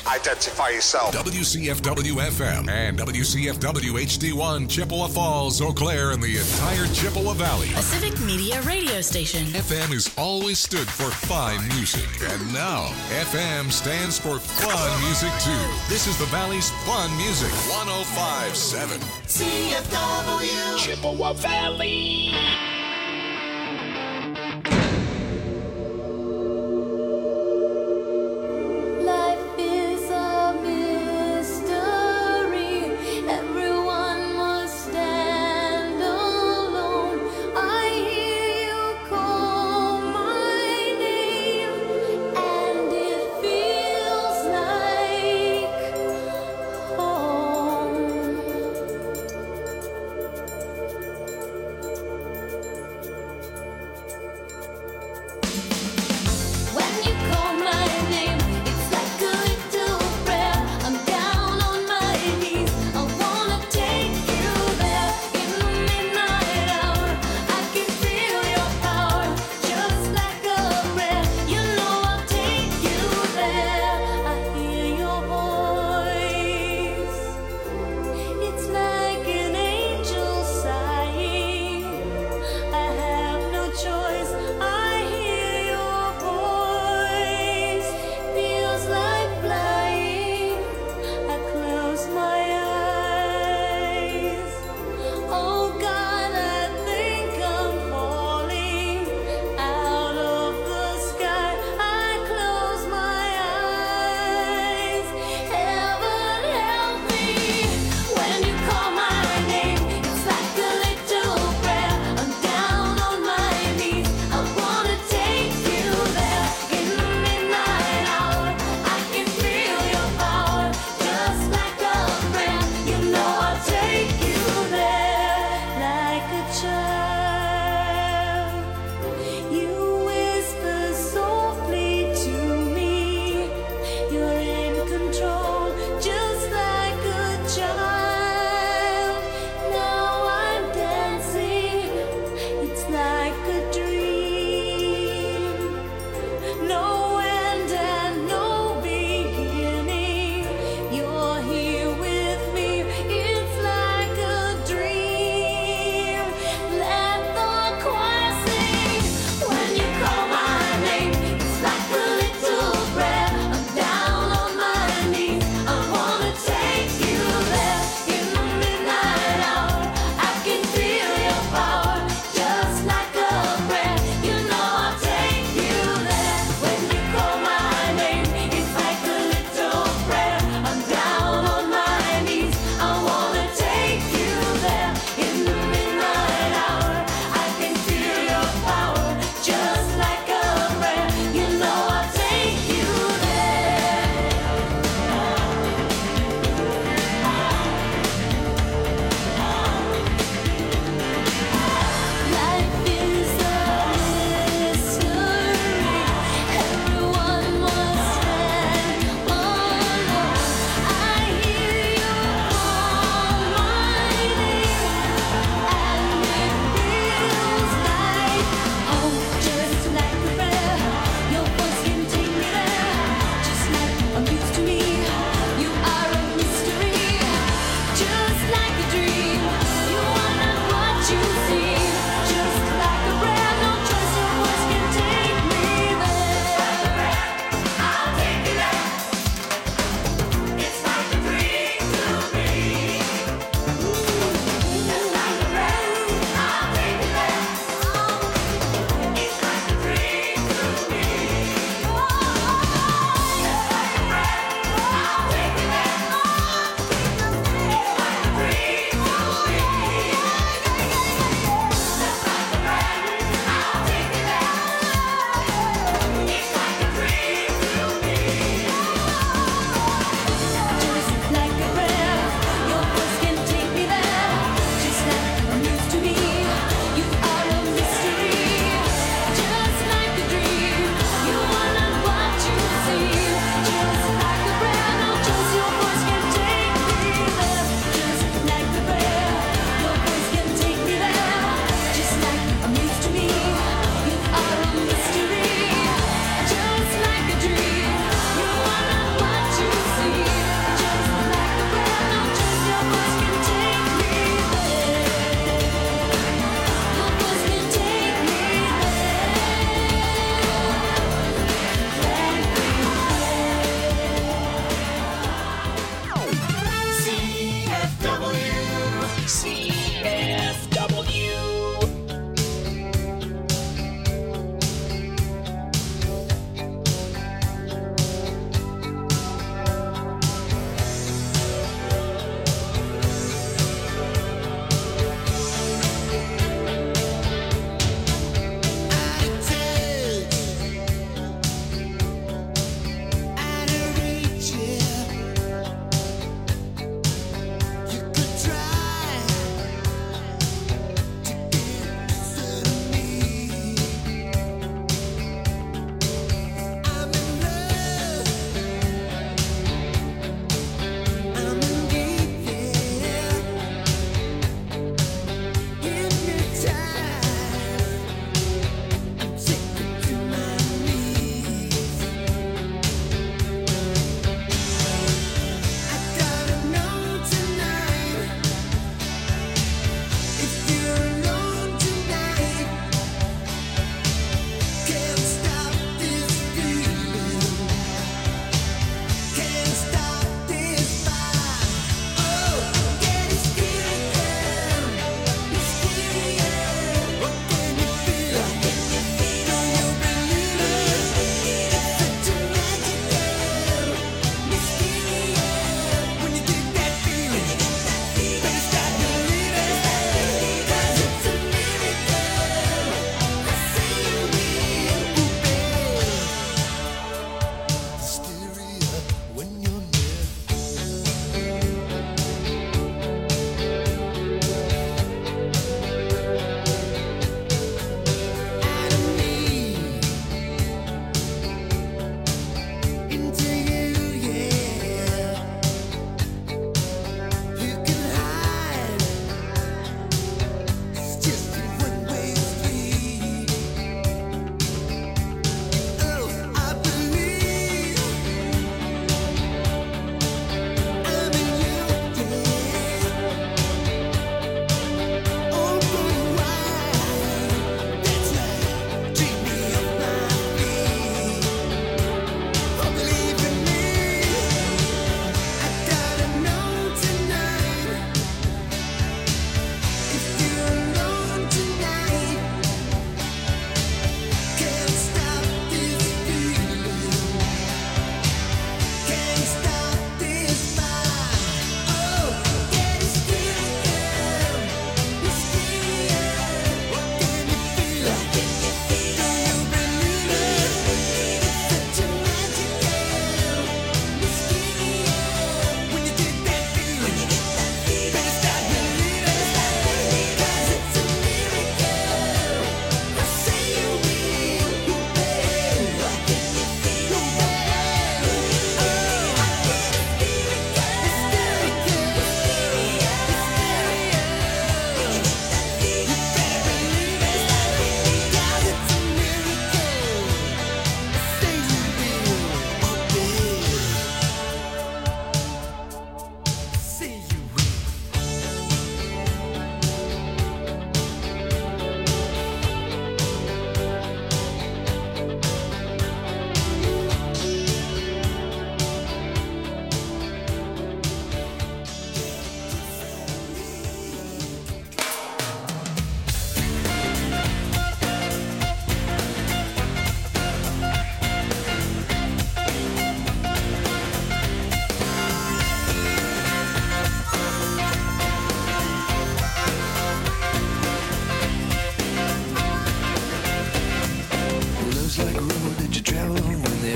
Identify yourself. WCFW-FM and WCFW-HD1, Chippewa Falls, Eau Claire, and the entire Chippewa Valley. A Civic Media radio station. FM has always stood for fine music, and now FM stands for fun music too. This is the Valley's fun music, 105.7 CFW Chippewa Valley.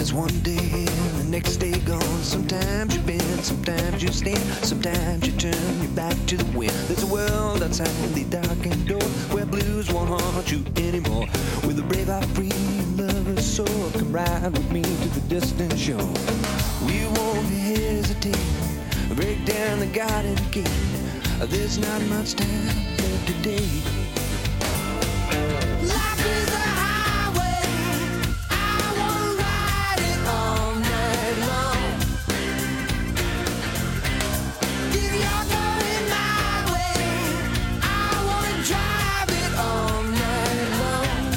There's one day and the next day gone. Sometimes you bend, sometimes you stand, sometimes you turn your back to the wind. There's a world outside the darkened door where blues won't haunt you anymore. With a brave heart free and lover's soul, come ride with me to the distant shore. We won't hesitate, break down the garden gate. There's not much time left today. Life is a highway, I wanna ride it all night long. If you're going my way, I wanna drive it all night long.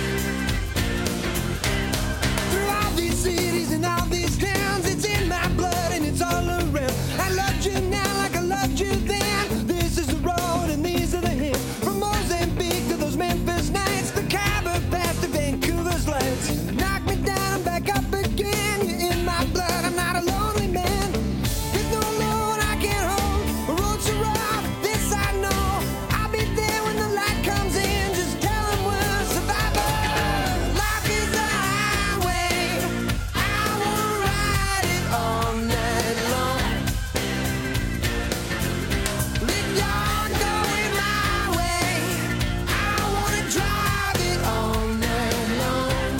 Through all these cities and all these towns, it's in my blood and it's all around. I loved you now like I loved you then. This is the road and these are the hills. From Mozambique to those Memphis nights, the Khyber Pass to Vancouver's lights. Knock me down, back up again. You're in my blood, I'm not a lonely man. There's no Lord I can't hold. A road so rough, this I know. I'll be there when the light comes in. Just tell them we're survivors. Life is a highway, I wanna ride it all night long. If you're going my way, I wanna drive it all night long.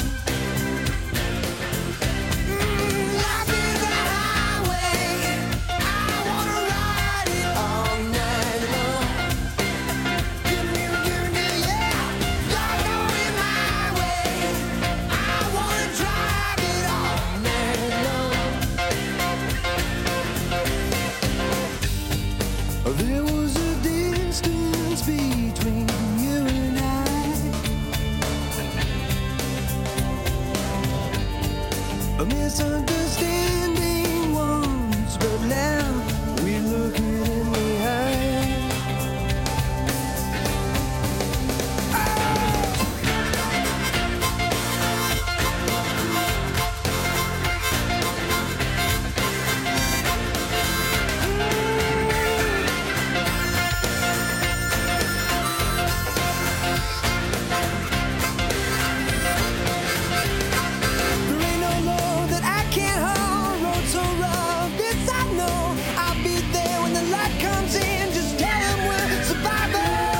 Life is a highway, I wanna ride it all night long. Give me, yeah. You're going my way, I wanna drive it all night long. There was a distance between you and I, a misunderstanding once, but now we look it in the eye. There ain't no load that I can't hold. Road so rough, this I know. I'll be there when the light comes in. Just tell them we're survivors.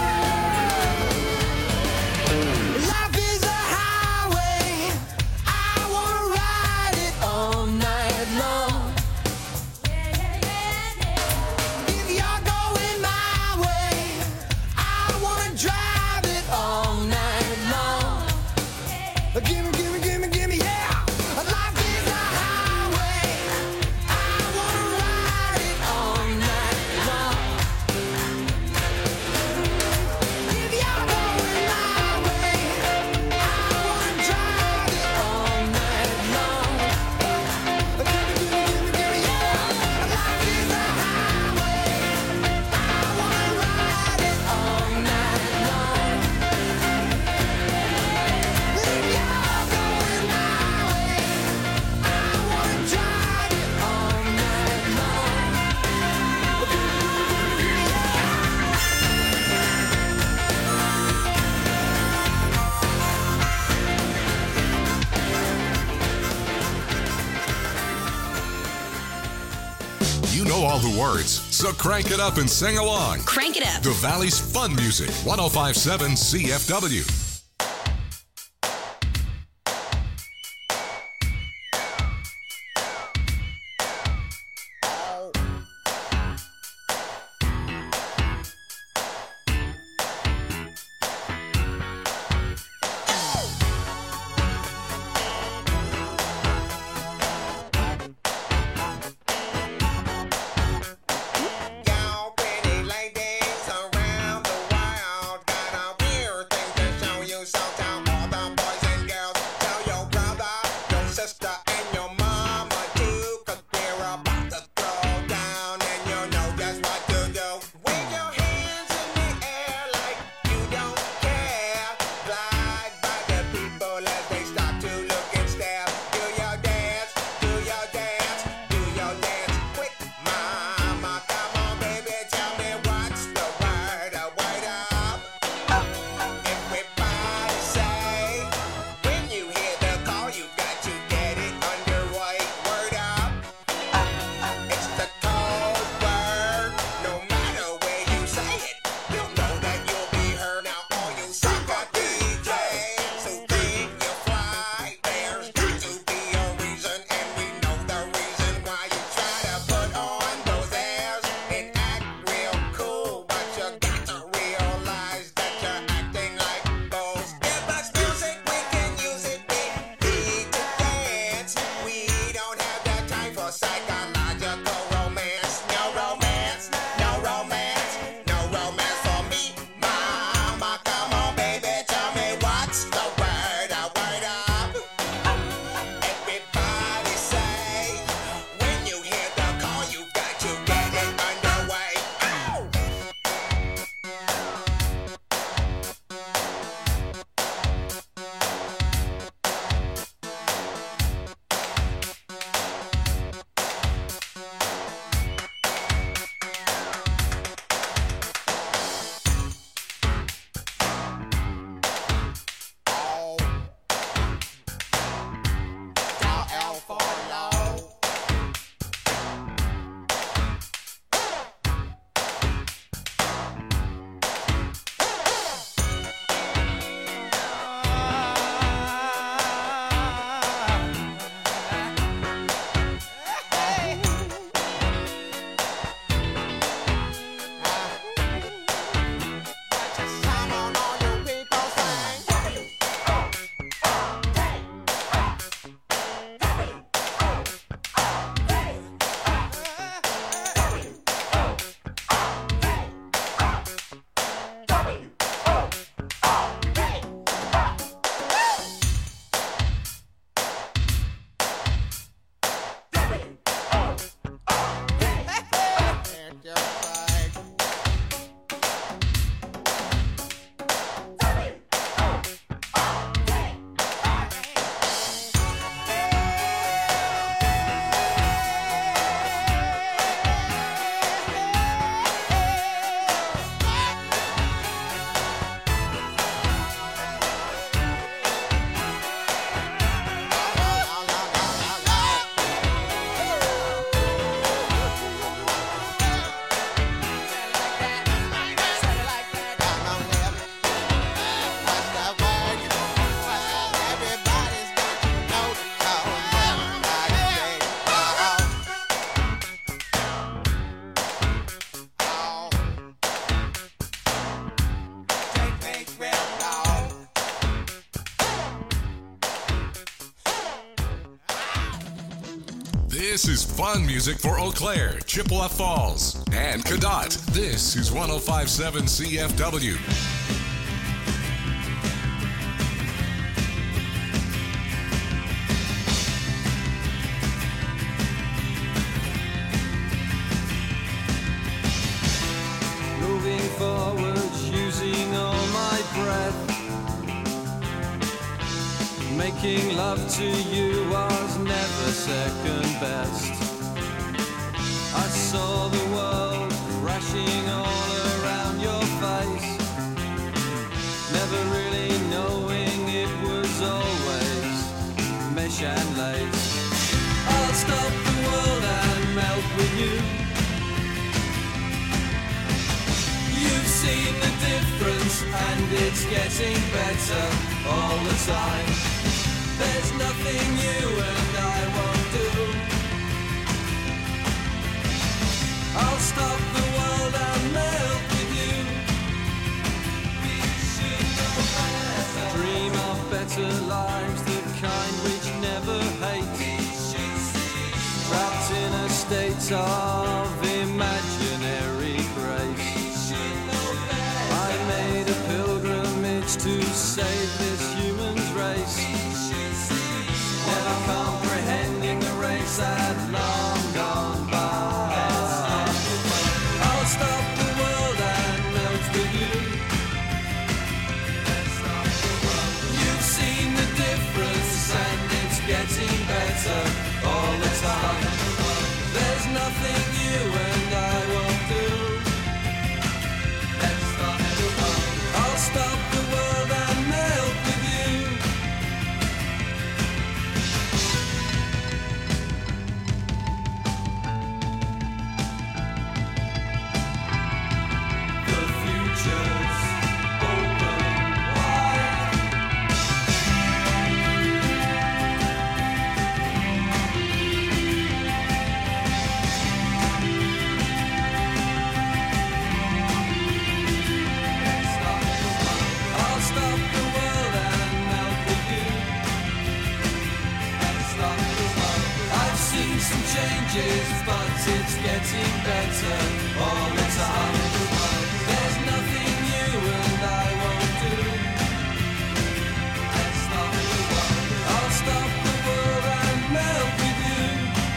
Life is a highway, I wanna ride it all night long. If you're going my way, I wanna drive it all night long. Gimme, yeah. Life is a highway, I wanna ride it all night long. If you're going my way, I wanna drive it all night long. Gimme, yeah. Life is a highway, I wanna ride it all night long. If you're going my way, I wanna drive it all night long. You know all the words, so crank it up and sing along. Crank it up. The Valley's Fun Music, 1057 CFW. Y'all pretty ladies around the world got a weird thing to show This is fun music for Eau Claire, Chippewa Falls, and Cadott. This is 105.7 CFW. Moving forwards, using all my breath. Making love to you was never second best. I saw the world crashing all around your face, never really knowing it was always mesh and lace. I'll stop the world and melt with you. You've seen the difference and it's getting better all the time. There's nothing you and I won't do. I'll stop the world and melt with you. We should know better. Dream of better lives, the kind which never hate. Trapped in a state of imaginary grace. I made a pilgrimage to save this human's race. Never comprehending the race had long gone by. I'll stop the world and melt with you. You've seen the difference and it's getting better all the time. There's nothing you and I won't do. I'll stop the world and melt with you. But it's getting better all the time. There's nothing you and I won't do. I'll stop the world and melt with you.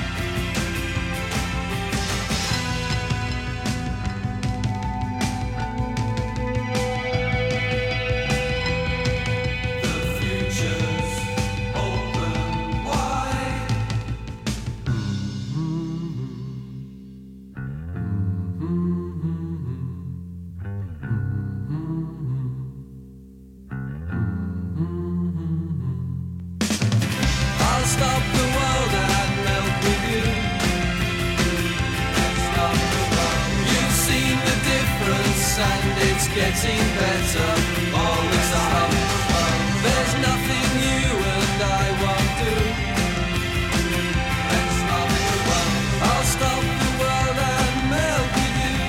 The future's open wide. Stop the world and melt with you. You've seen the difference and it's getting better all the time. There's nothing you and I won't do. I'll stop the world and melt with you.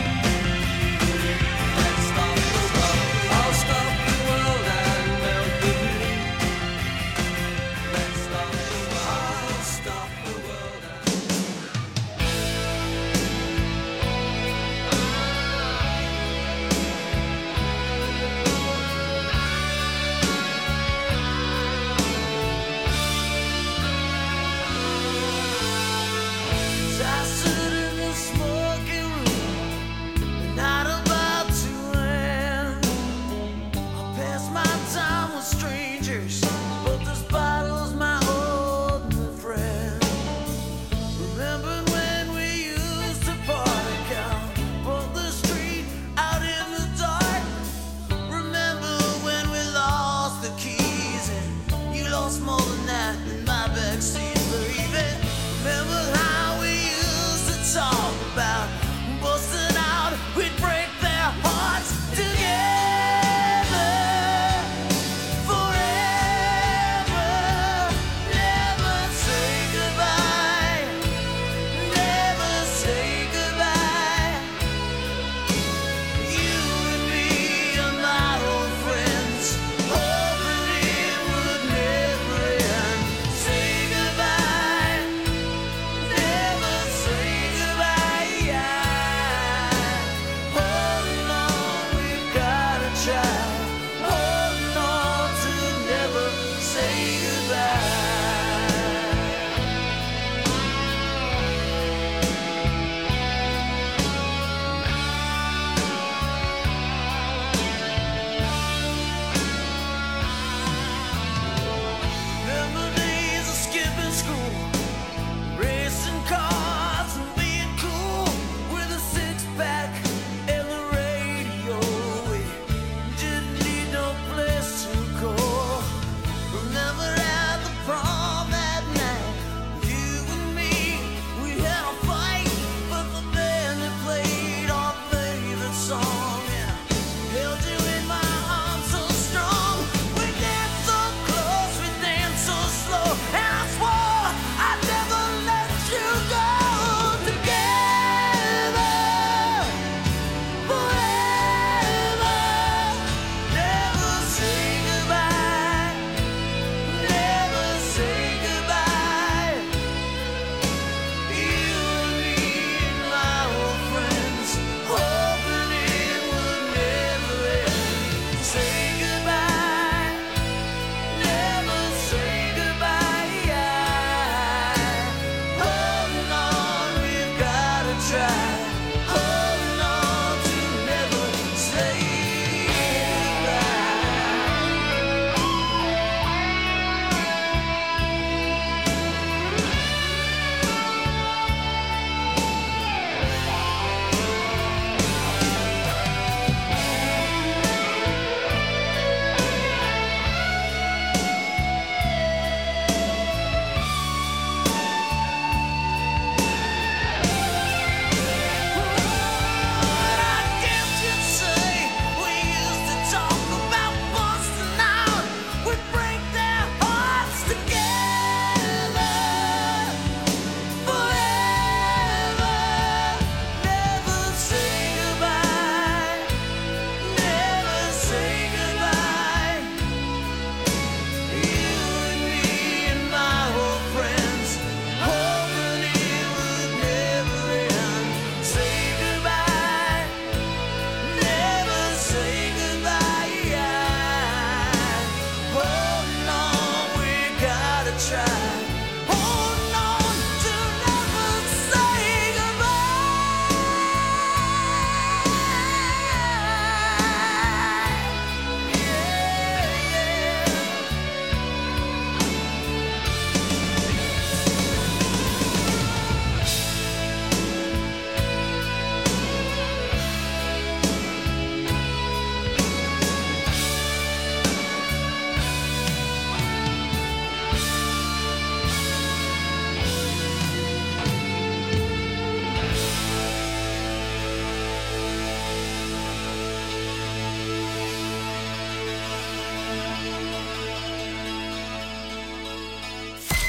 I'll stop the world and melt with you. I'll stop the world and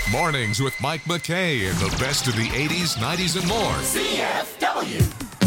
Mornings with Mike McKay and the best of the 80s, 90s, and more. CFW.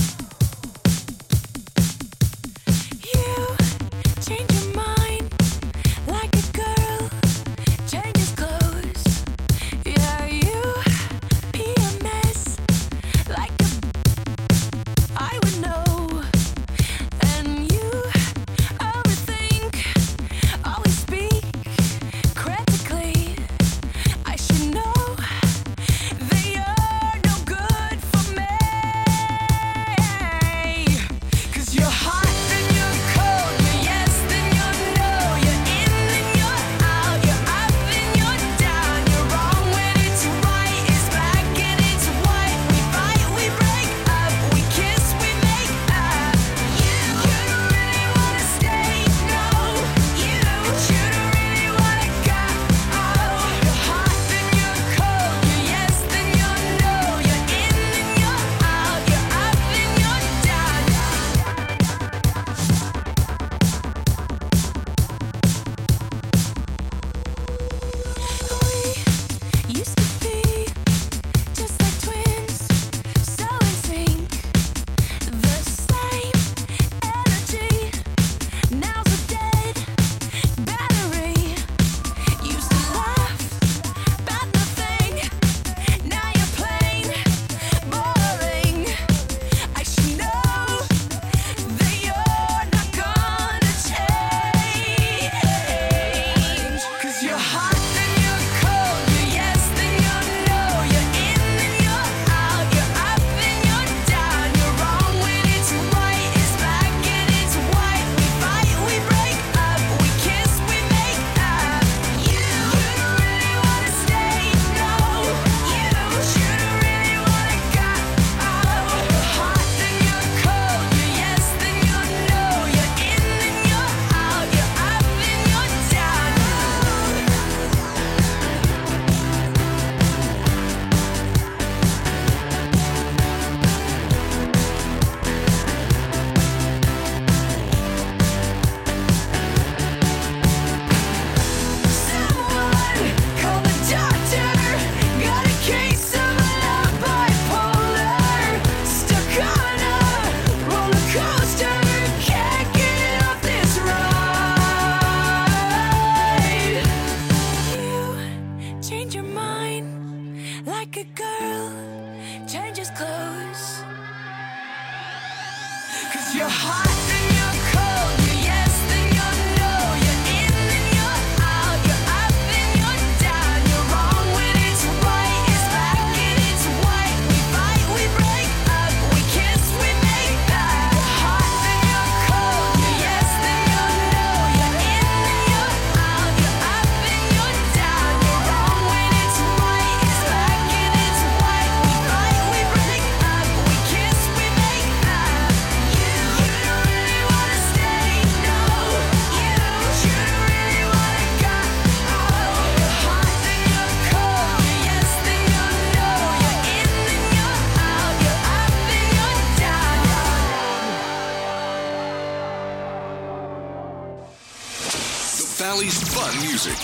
Valley's fun music.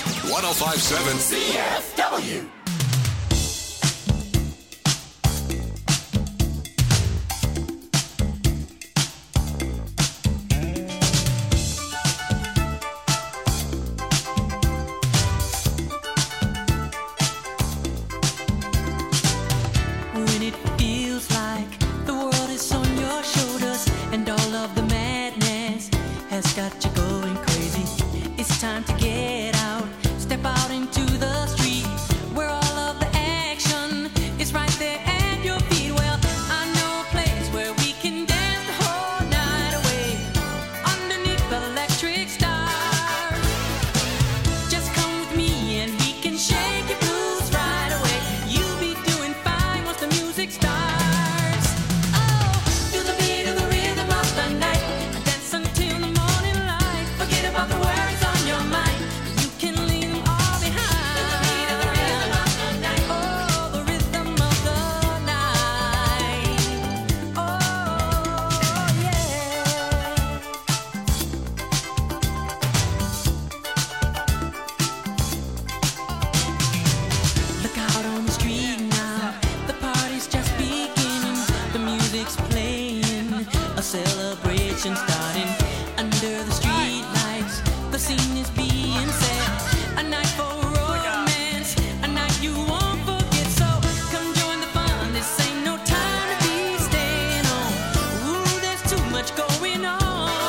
105.7 CFW. When it feels like the world is on your shoulders and all of the madness has got you going crazy, it's time to get out, step out into the street where conversation starting under the street lights. The scene is being set. A night for romance, a night you won't forget. So come join the fun. This ain't no time to be staying home. Ooh, there's too much going on.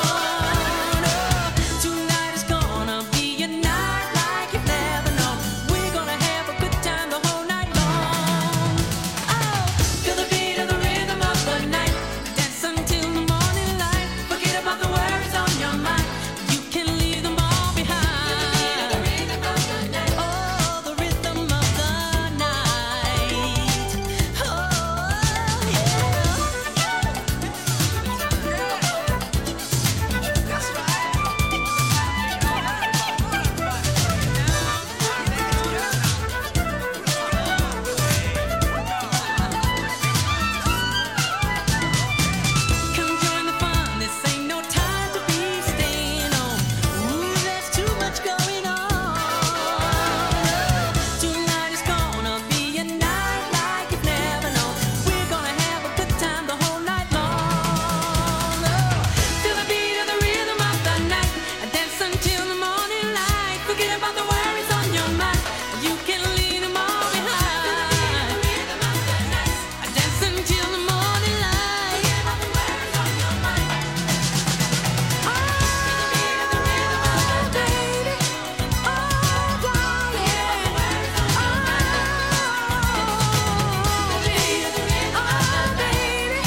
Tonight is gonna be a night like you've never known. We're gonna have a good time the whole night long. Oh, feel the beat of the rhythm of the night. Dance until the morning light. Forget about the worries on your mind. You can leave them all behind. Oh, the rhythm of the night. Oh, yeah. That's right. Come join the fun. This ain't no time to be staying home. Ooh, there's too much going on. Tonight is gonna be a night like you've never known. We're gonna have a good time the whole night long. Feel the beat of the rhythm of the night. Dance until the morning light. Forget about the worries on your mind. You can leave them all behind. Dance until the morning light. Forget about the worries on your mind. Oh, baby. Oh, darling. Oh, baby.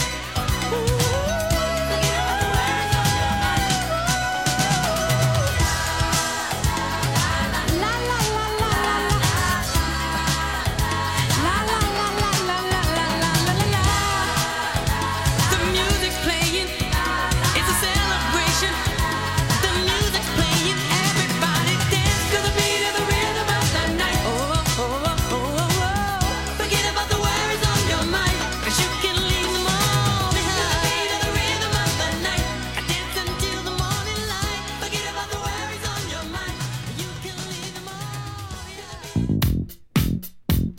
The music's playing, it's a celebration. The music's playing, everybody dance to the beat of the rhythm of the night. Oh, oh, oh, oh, oh. Forget about the worries on your mind, 'cause you can leave them all behind. The rhythm of the night, dance until the morning light. Forget about the worries on your mind, you can leave them all behind.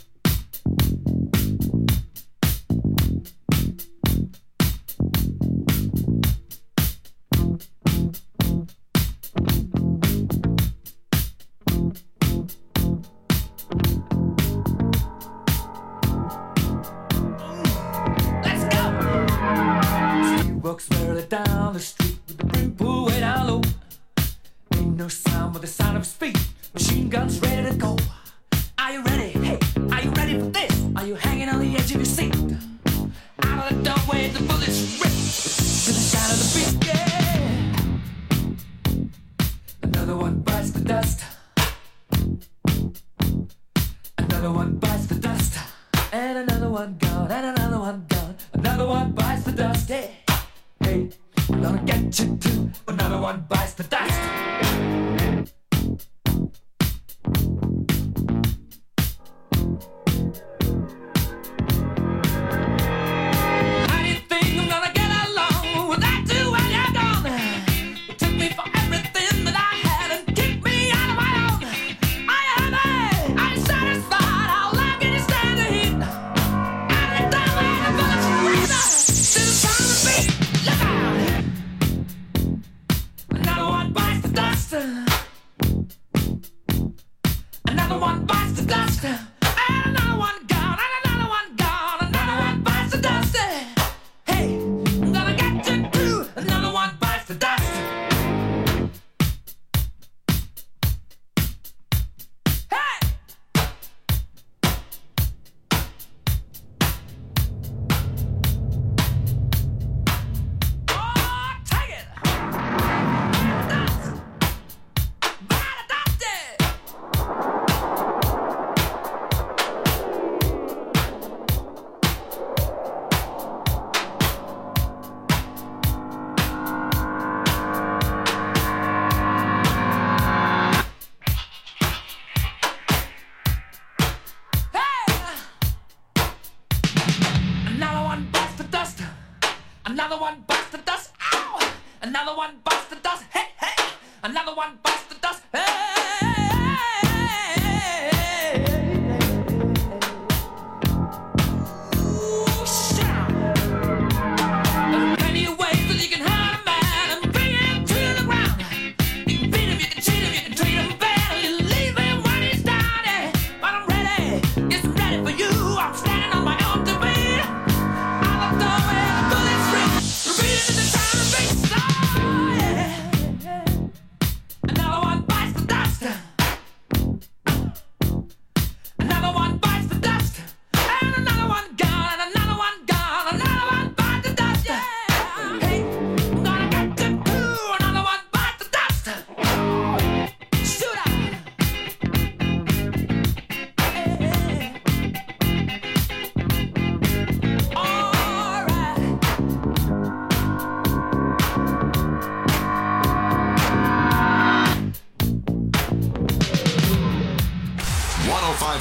Let's go! He walks merrily down the street with the brim pulled way down low. Ain't no sound but the sound of his feet. Machine guns ready to go. Are you ready? Hey, are you ready for this? Are you hanging on the edge of your seat? Out of the doorway, the bullets rip to the sound of the beat. Yeah. Another one bites the dust. Another one bites the dust. And another one gone. And another one gone. Another one bites the dust. Hey, hey, we're gonna get you too. Another one bites the dust. How do you think I'm gonna get along without you when you're gone? You took me for everything that I had and kicked me out of my own. Are you happy? Are you satisfied? How long can you stand the heat? Out of the doorway, the bullets race us to the sound of the beat. Look out! Another one bites the dust. Another one bites the dust. And another one gone. And another one gone. Another one bites the dust. Hey, I'm gonna get you too. Another one bites the dust. Hey! Oh, take it! Dust! Bite the dust! Another one bites the dust. Ow! Another one bites the dust. Hey, hey! Another one bites the dust. Hey! Ooh, shout! There are plenty of ways that you can hurt a man.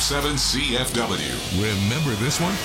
105.7 CFW. Remember this one?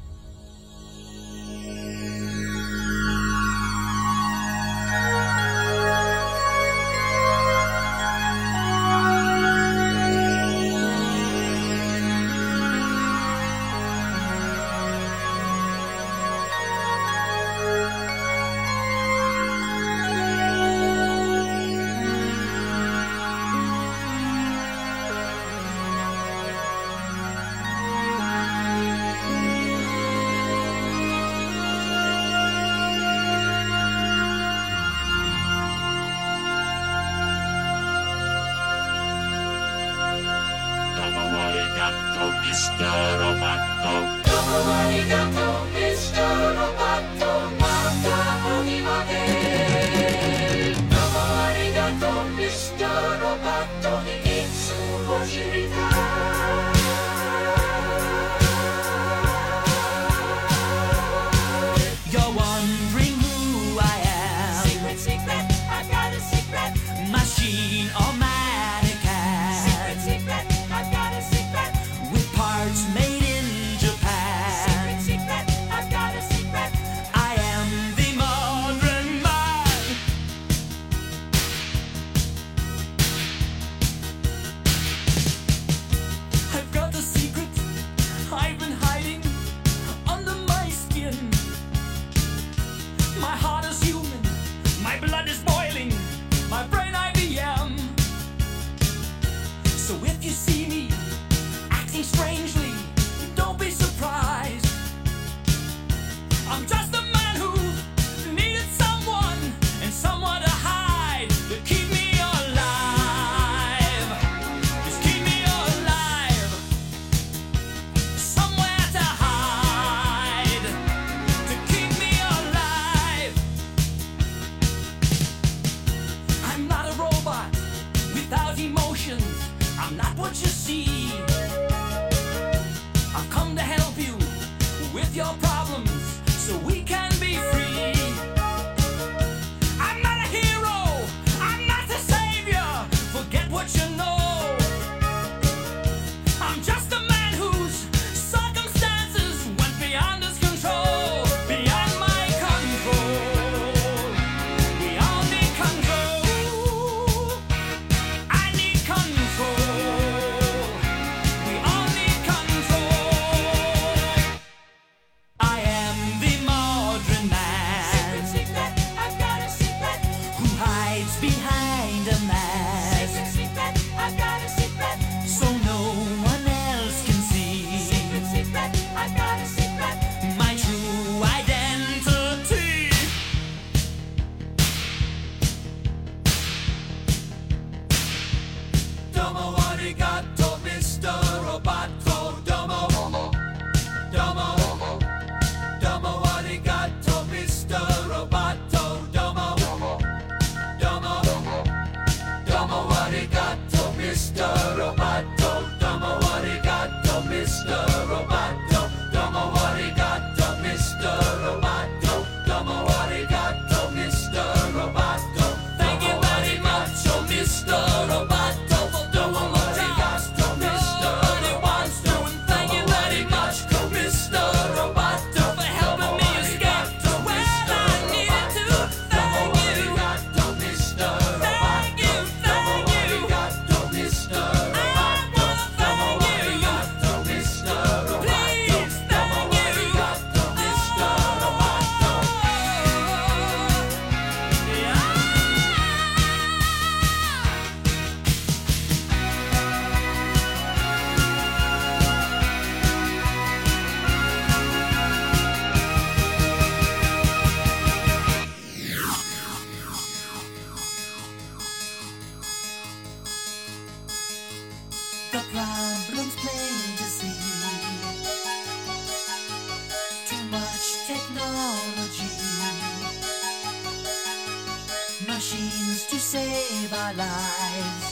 Machines to save our lives.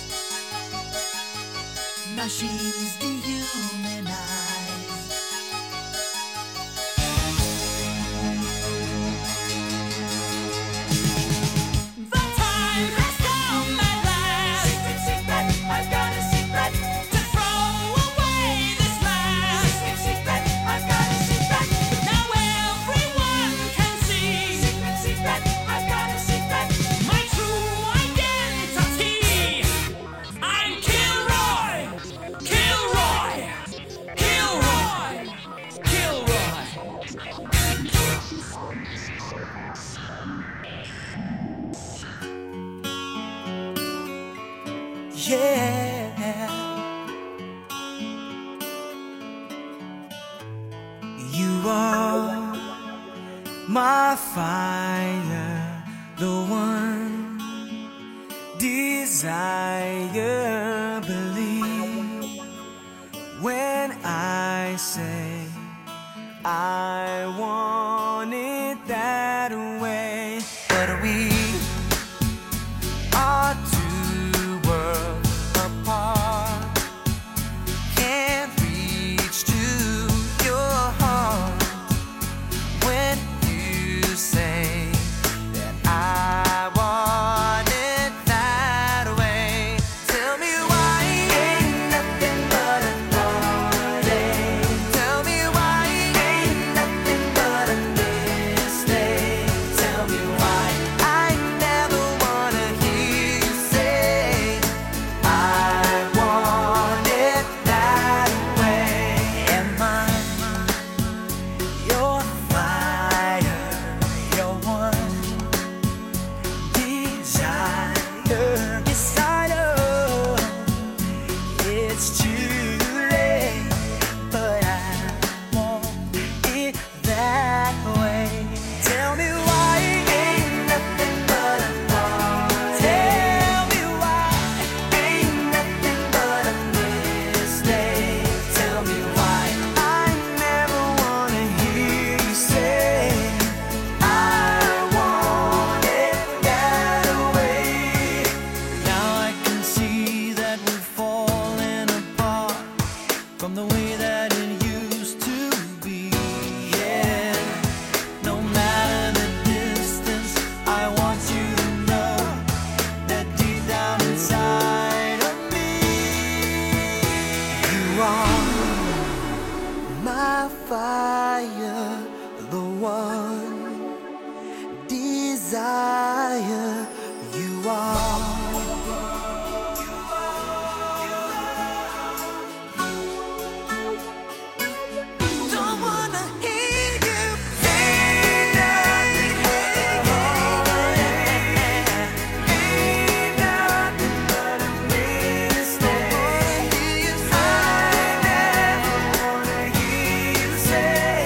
Machines dehumanize. The time has come at last. Secret, secret, I've got a secret. To throw away the yeah. You are my fire, the one desire. Believe when I say I want it that way. But we are two worlds apart. Can't reach to your heart when you say that I want it that way. Tell me why ain't nothing but a heartache. Tell me why ain't nothing but a mistake. Tell me why I never wanna hear you say I want it that way. Am I your fire, your one desire? Yes, I know it's too late, but I want it that way. Tell me why ain't nothing but a thought. Tell me why ain't nothing but a mistake. Tell me why I never wanna hear you say I want it that way. Now I can see that we're falling apart from the way that it used to be. Yeah, no matter the distance, I want you to know that deep down inside of me, you are my fire, the one desire. You are. Don't wanna hear you say nothing. Ain't nothing but a mistake. I never wanna hear you say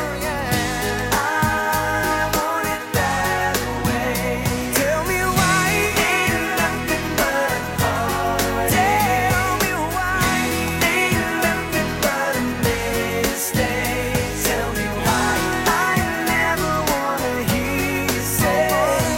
I want it that way. Tell me why ain't nothing but a heart. Tell me why ain't nothing but a mistake. Tell me why I never wanna hear you say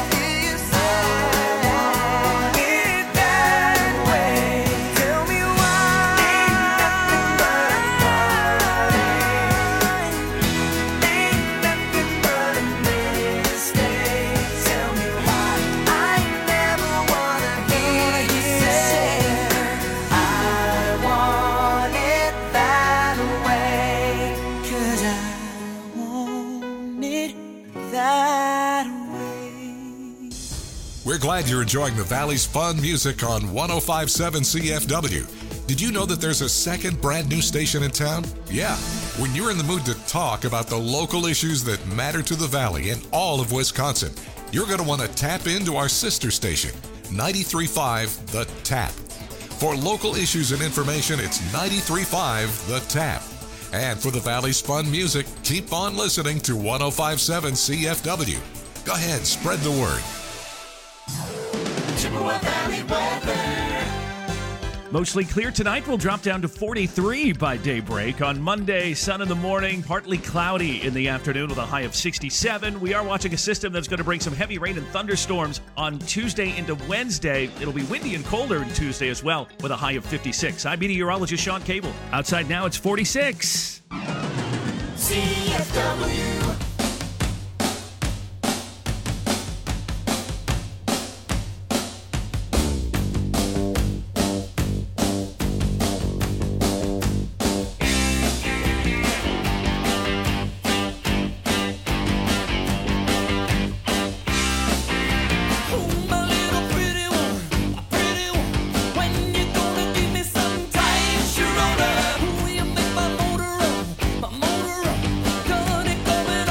I want it that way. Tell me why ain't nothing but a heartache. Ain't nothing but a mistake. Tell me why I never wanna hear you say I want it that way. 'Cause I want it that way. We're glad you're enjoying the Valley's fun music on 105.7 CFW. Did you know that there's a second brand new station in town? Yeah. When you're in the mood to talk about the local issues that matter to the Valley and all of Wisconsin, you're going to want to tap into our sister station, 93.5 The Tap. For local issues and information, it's 93.5 The Tap. And for the Valley's fun music, keep on listening to 105.7 CFW. Go ahead, spread the word. Chippewa Valley weather. Mostly clear tonight. We'll drop down to 43 by daybreak. On Monday, sun in the morning, partly cloudy in the afternoon with a high of 67. We are watching a system that's going to bring some heavy rain and thunderstorms on Tuesday into Wednesday. It'll be windy and colder on Tuesday as well with a high of 56. I'm meteorologist Sean Cable. Outside now, it's 46. CFW. Sometimes you're older. You make my motor run, my motor run.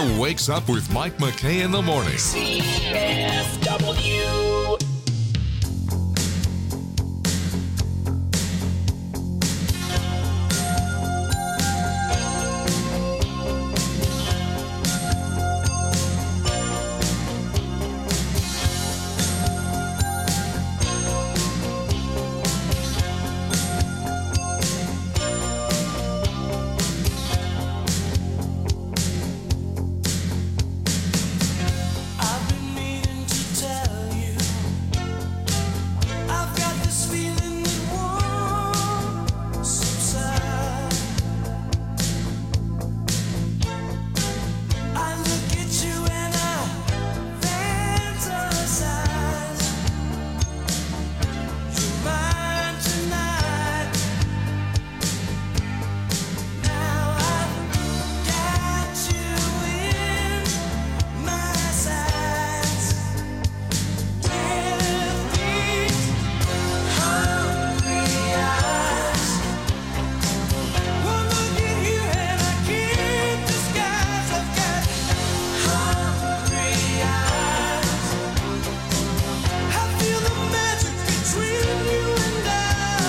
wakes up with Mike McKay in the morning. CFW. I've been meaning to tell you, I've got this feeling that won't subside. I look at you and I fantasize. You're mine tonight. Now I've got you in my sights. With these hungry eyes, one look at you and I can't disguise. I've got hungry eyes. I feel the magic between you and I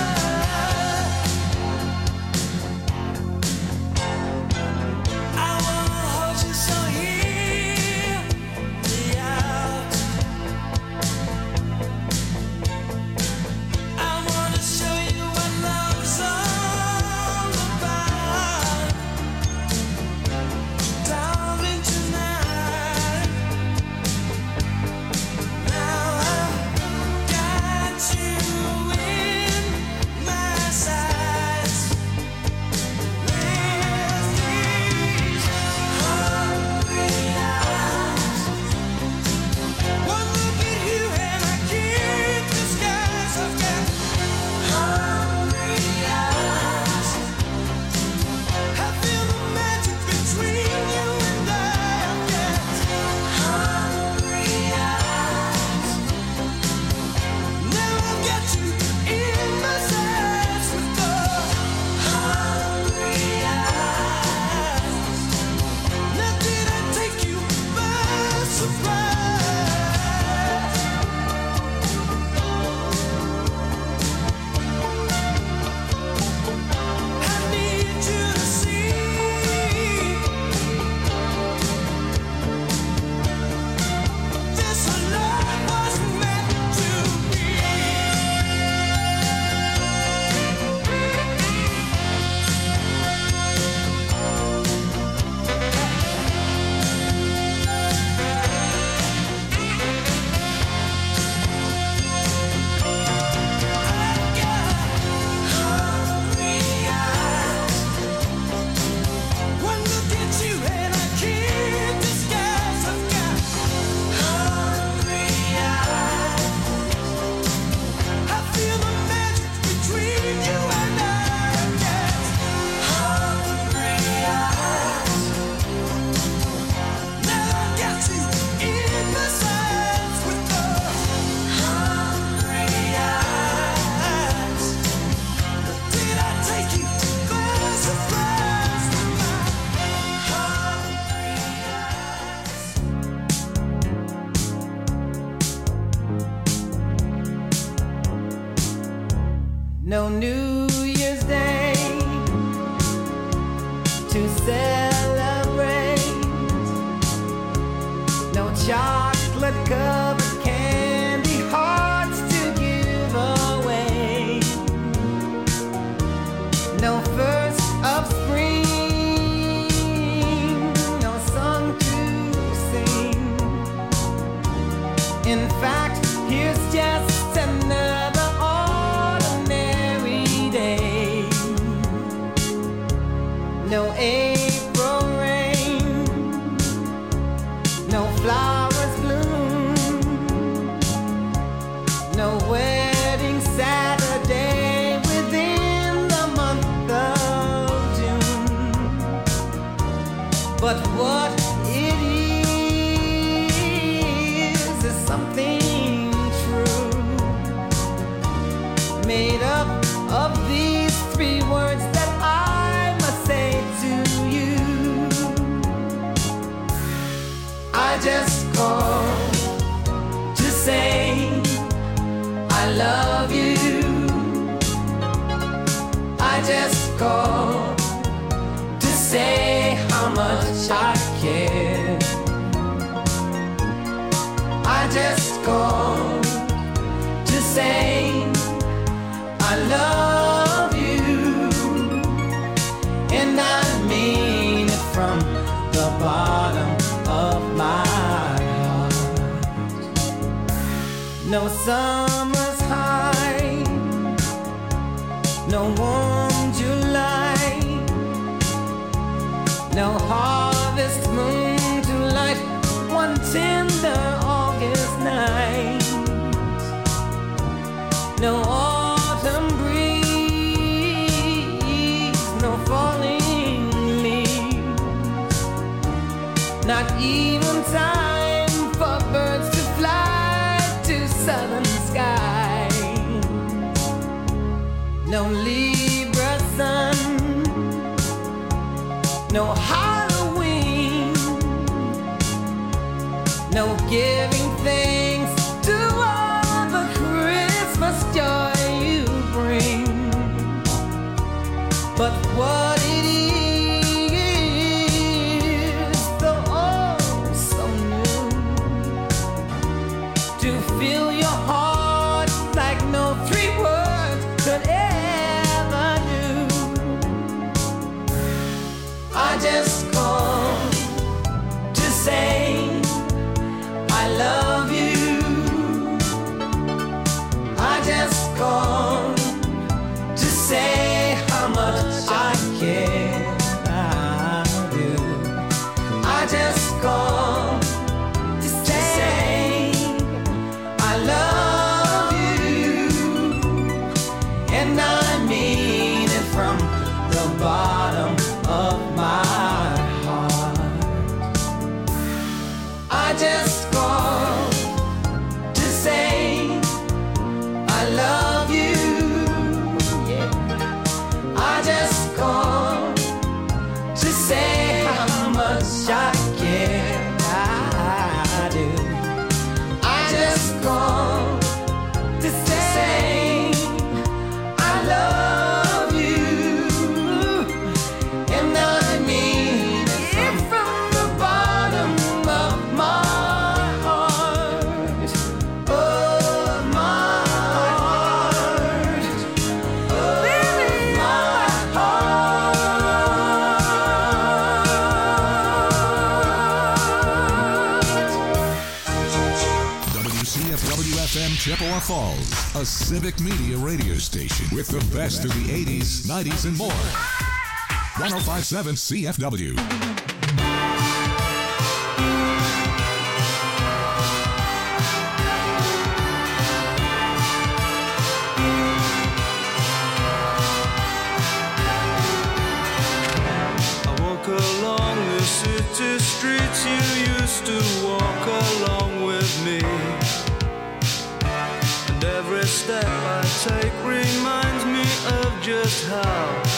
wanna hold you so hear me out. I wanna show you what love's all about. Darling, tonight. Now I've got you in my sights. With these hungry eyes, one look at you and I can't disguise. I've got hungry eyes. I feel the magic between you and I. I've got hungry eyes. Now I've got you in my sights with the hungry eyes. Now did I take you by surprise? I need you to see this love was meant to be. I've got hungry eyes. One look at you and I can't disguise. I've got hungry eyes. I feel the magic between you and I. I've got hungry eyes. Now I've got you in my sights with the hungry eyes. Did I take you by surprise with my hungry eyes? No New Year's Day to celebrate. No chocolate covered candy hearts to give away. No first of spring, no song to sing. In fact, here's just another ordinary day. No April rain, no flowers bloom, no wedding Saturday within the month of June. But what it is something true, made up of these three words that I must say to you. I just called to say I love you. I just called to say how much I care. I just called to say I love you, and I mean it from the bottom of my heart. No summer's high, no warm July, no harvest moon to light one tender August night, no autumn breeze, no falling leaves, not even time for birds to fly to southern skies, no Libra sun, no Halloween, no giving thanks to all the Christmas joy you bring. But what it is, though oh so new, to fill your heart like no three words could ever do. I just called to say I love you. I just called to say how much I care. I do. I just called to say I love you, and I mean it from the bottom of my heart. I just called to say I love you. Yeah. I just called to say how much I care. I do. I just called to say I love you, and I mean it from the bottom of my heart. Oh, my heart. Oh, my heart. WCFW FM Chippewa Falls, a civic media radio station with the best of the 80s, 90s, and more. 105.7 CFW. I walk along the city streets you used to walk along with me, and every step I take reminds me of just how